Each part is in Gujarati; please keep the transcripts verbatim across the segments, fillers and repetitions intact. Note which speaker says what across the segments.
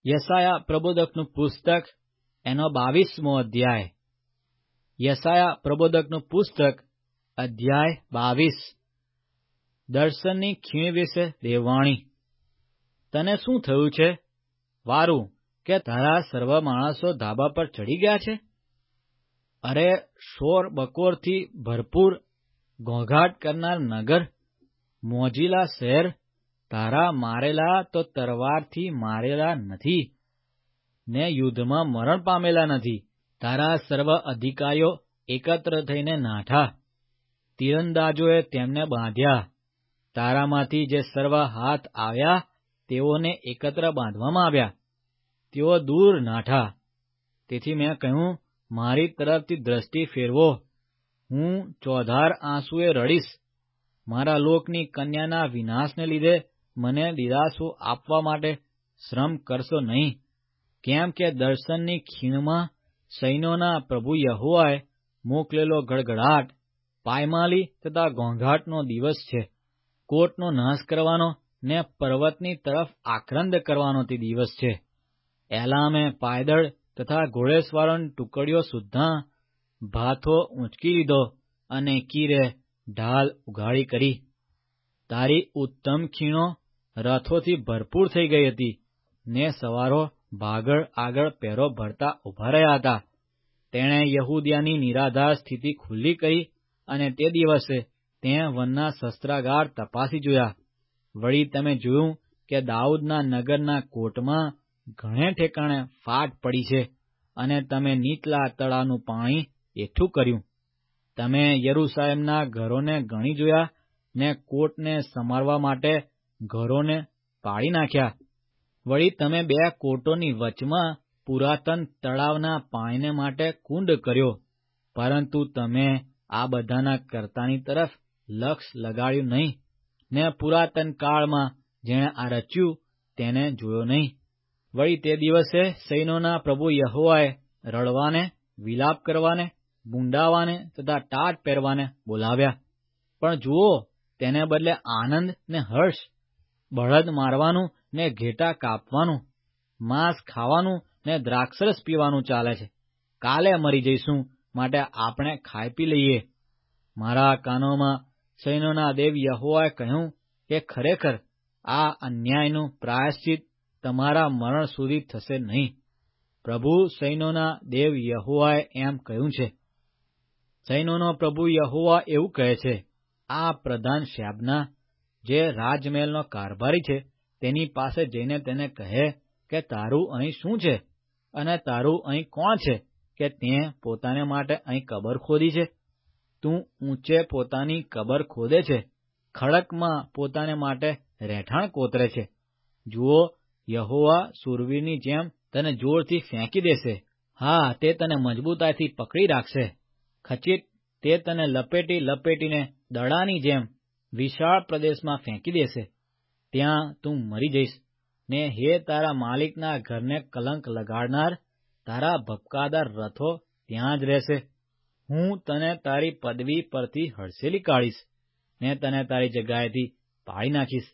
Speaker 1: યશાયા પ્રબોધકનું પુસ્તક એનો બાવીસમો અધ્યાય. યશાયા પ્રબોધકનું પુસ્તક અધ્યાય બાવીસ. દર્શનની ખીણ વિશે દેવવાણી. તને શું થયું છે, વારું, કે તારા સર્વ માણસો ધાબા પર ચડી ગયા છે? અરે, શોર બકોરથી ભરપૂર ઘોંઘાટ કરનાર નગર, મોજીલા શહેર, તારા મારેલા તો તરવારથી મારેલા નથી, ને યુદ્ધમાં મરણ પામેલા નથી. તારા સર્વ અધિકારીઓ એકત્ર થઈને નાઠા, તીરંદાજોએ તેમને બાંધ્યા. તારામાંથી જે સર્વ હાથ આવ્યા તેઓને એકત્ર બાંધવામાં આવ્યા, તેઓ દૂર નાઠા. તેથી મેં કહ્યું, મારી તરફથી દ્રષ્ટિ ફેરવો, હું ચોધાર આંસુએ રડીશ. મારા લોકની કન્યાના વિનાશને લીધે મને દિલાસો આપવા માટે શ્રમ કરશો નહીં. કેમ કે દર્શનની ખીણમાં સૈન્યોના પ્રભુ યહોવાએ મોકલેલો ગડગડાટ, પાયમાલી તથા ઘોંઘાટનો દિવસ છે. કોટનો નાશ કરવાનો ને પર્વતની તરફ આક્રંદ કરવાનો તે દિવસ છે. એલામે પાયદળ તથા ઘોડેસવારોની ટુકડીઓ સુદ્ધા ભાથો ઊંચકી લીધો અને કીરે ઢાલ ઉઘાડી કરી. તારી ઉત્તમ ખીણો રથોથી ભરપૂર થઈ ગઈ હતી, ને સવારો ભાગળ આગળ પહેરો ભરતા ઉભા રહ્યા હતા. તેણે યહૂદિયાની નિરાધાર સ્થિતિ ખુલ્લી કરી, અને તે દિવસે તેં વનના શસ્ત્રાગાર તપાસી જોયા. વળી તમે જોયું કે દાઉદના નગરના કોટમાં ઘણે ઠેકાણે ફાટ પડી છે, અને તમે નીચલા તળાવનું પાણી એકઠું કર્યું. તમે યરૂશાલેમના ઘરોને ગણી જોયા, ને કોટને સમારવા માટે ઘરોને પાડી નાખ્યા. વળી તમે બે કોટોની વચમાં પુરાતન તળાવના પાણીને માટે કુંડ કર્યો, પરંતુ તમે આ બધાના કર્તાની તરફ લક્ષ લગાડ્યું નહીં, ને પુરાતન કાળમાં જેણે આ રચ્યું તેને જોયો નહીં. વળી તે દિવસે સૈન્યોના પ્રભુ યહોવાએ રડવાને, વિલાપ કરવાને, બુંડાવાને તથા ટાટ પહેરવાને બોલાવ્યા. પણ જુઓ, તેને બદલે આનંદ ને હર્ષ, બળદ મારવાનું ને ઘેટા કાપવાનું, માંસ ખાવાનું ને દ્રાક્ષરસ પીવાનું ચાલે છે. કાલે મરી જઈશું, માટે આપણે ખાઈ પી લઈએ. મારા કાનોમાં સૈન્યોના દેવ યહોવાએ કહ્યું કે ખરેખર આ અન્યાયનું પ્રાયશ્ચિત તમારા મરણ સુધી થશે નહીં. પ્રભુ સૈન્યોના દેવ યહોવાએ એમ કહ્યું છે. સૈન્યોનો પ્રભુ યહોવા એવું કહે છે, આ પ્રધાન શાબના, જે રાજમહેલનો કારભારી છે, તેની પાસે જઈને તેને કહે કે તારું અહીં શું છે, અને તારું અહીં કોણ છે કે તે પોતાને માટે અહીં કબર ખોદી છે? તું ઊંચે પોતાની કબર ખોદે છે, ખડકમાં પોતાને માટે રહેઠાણ કોતરે છે. જુઓ, યહોવા શૂરવીરની જેમ તને જોરથી ફેંકી દેશે. હા, તે તને મજબૂતાઈથી પકડી રાખશે. ખચીત, તે તને લપેટી લપેટીને દડાની જેમ વિશાળ પ્રદેશમાં ફેંકી દેશે. ત્યાં તું મરી જઈશ, ને હે તારા માલિકના ઘરને કલંક લગાડનાર, તારા ભપકાદાર રથો ત્યાં જ રહેશે. હું તને તારી પદવી પરથી હડસેલી કાઢીશ, ને તને તારી જગ્યાએથી પાડી નાખીશ.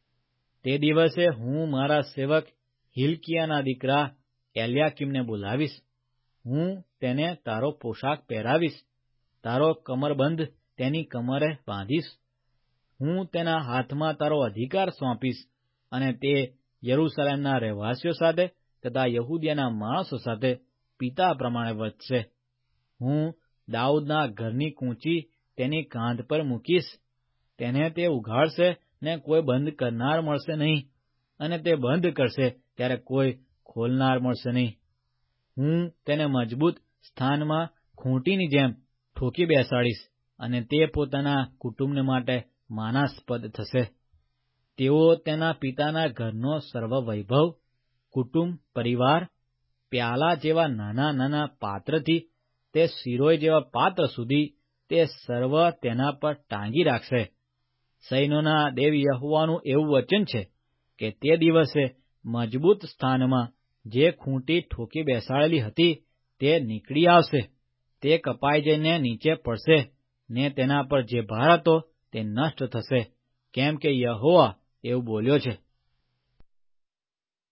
Speaker 1: તે દિવસે હું મારા સેવક હિલ્કિયાના દીકરા એલ્યાકીમને બોલાવીશ. હું તેને તારો પોશાક પહેરાવીશ, તારો કમરબંધ તેની કમરે બાંધીશ. હું તેના હાથમાં તારો અધિકાર સોંપીશ, અને તે યરૂશાલેમના રહેવાસીઓ સાથે તથા યહૂદિયાના માણસો સાથે પિતા પ્રમાણે વર્તશે. હું દાઉદના ઘરની કૂંચી તેની કાંધ પર મૂકીશ. તેને તે ઉઘાડશે ને કોઈ બંધ કરનાર મળશે નહીં, અને તે બંધ કરશે ત્યારે કોઈ ખોલનાર મળશે નહીં. હું તેને મજબૂત સ્થાનમાં ખૂંટીની જેમ ઠોકી બેસાડીશ, અને તે પોતાના કુટુંબને માટે માનાસ્પદ થશે. તેઓ તેના પિતાના ઘરનો સર્વ વૈભવ, કુટુંબ, પરિવાર, પ્યાલા જેવા નાના નાના પાત્રથી તે શિરોય જેવા પાત્ર સુધી તે સર્વ તેના પર ટાંગી રાખશે. સૈન્યોના દેવ યહોવાનું એવું વચન છે કે તે દિવસે મજબૂત સ્થાનમાં જે ખૂંટી ઠોકી બેસાડેલી હતી તે નીકળી આવશે. તે કપાઈ જઈને નીચે પડશે, ને તેના પર જે ભાર હતો તે નષ્ટ થશે, કેમ કે યહોવા એવું બોલ્યો છે.